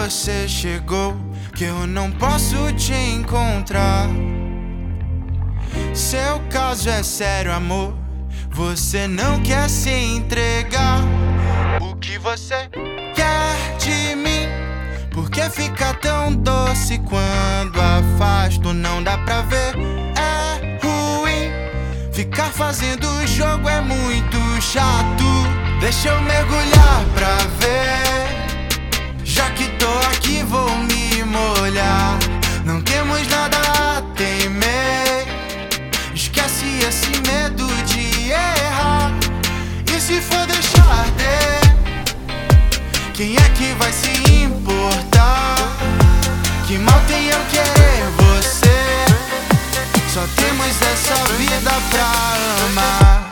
você chegou que eu não posso te encontrar. Seu caso é sério, amor, você não quer se entregar. O que você quer de mim? Por que fica tão doce quando afasto? Não dá pra ver, é ruim. Ficar fazendo o jogo é muito chato. Deixa eu mergulhar pra ver. Já que tô aqui vou me molhar. Não temos nada a temer. Esquece esse medo de errar. E se for deixar de, quem é que vai se importar? Que mal tem eu querer você? Só temos essa vida pra amar.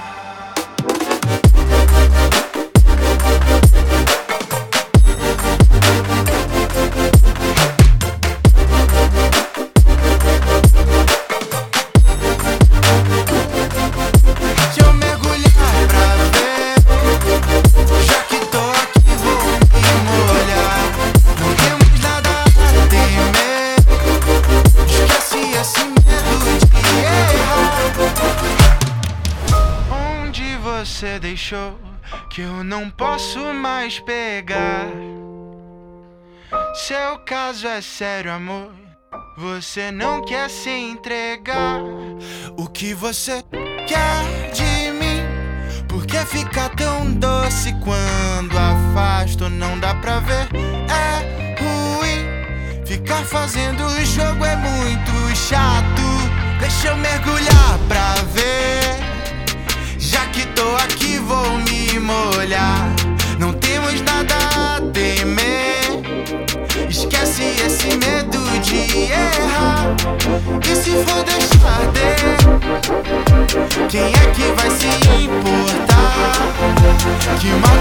Você deixou que eu não posso mais pegar. Seu caso é sério, amor, você não quer se entregar. O que você quer de mim? Por que fica tão doce quando afasto? Não dá pra ver, é ruim. Ficar fazendo o jogo é muito chato. Deixa eu mergulhar pra ver. Já que tô aqui vou me molhar. Não temos nada a temer. Esquece esse medo de errar. E se for deixar de, quem é que vai se importar? Que mal